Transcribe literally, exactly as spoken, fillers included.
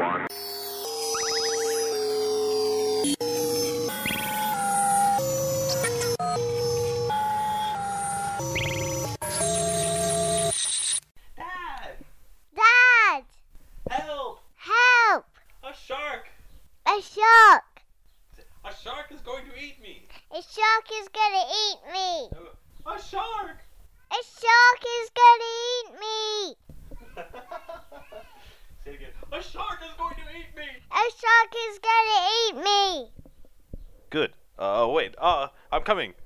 one. Dad! Dad! Help! Help! A shark! A shark! A shark is going to eat me! A shark is gonna eat me! A shark! A shark is gonna eat me! Say it again. A shark is going to eat me! A shark is gonna eat me! Good. Uh, wait. Uh, I'm coming.